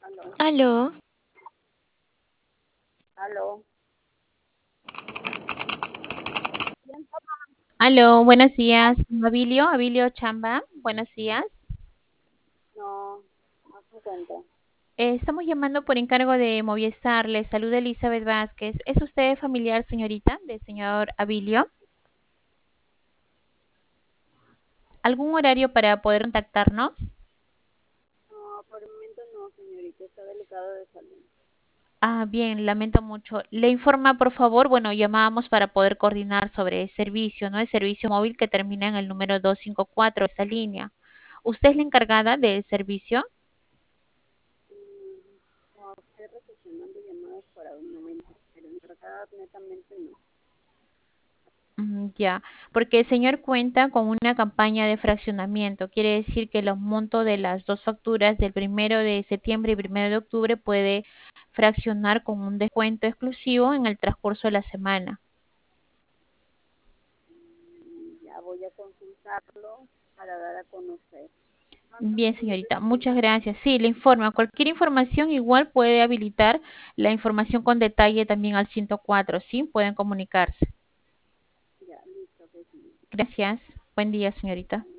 Aló, Aló, aló. ¿Quién toma? aló, buenos días, Abilio Chamba, buenos días. No, no se encuentra. Estamos llamando por encargo de Movistar, le saluda Elizabeth Vázquez. ¿Es usted familiar, señorita, del señor Abilio? ¿Algún horario para poder contactarnos? No, por el momento no, señorita, está delicado de salud. Ah, bien, lamento mucho. Le informa, por favor, bueno, llamábamos para poder coordinar sobre el servicio, ¿no? El servicio móvil que termina en el número 254, esa línea. ¿Usted es la encargada del servicio? No, estoy recepcionando llamadas para un momento, pero encargada netamente no. Ya, porque el señor cuenta con una campaña de fraccionamiento. Quiere decir que los montos de las dos facturas del 1 de septiembre y 1 de octubre puede fraccionar con un descuento exclusivo en el transcurso de la semana. Ya voy a consultarlo para dar a conocer. ¿Cuánto Bien, sería el señorita, muchas descuento? gracias. Sí, le informa. Cualquier información igual puede habilitar la información con detalle también al 104, ¿sí? Pueden comunicarse. Ya, listo, pues, señorita. Gracias. Buen día, señorita.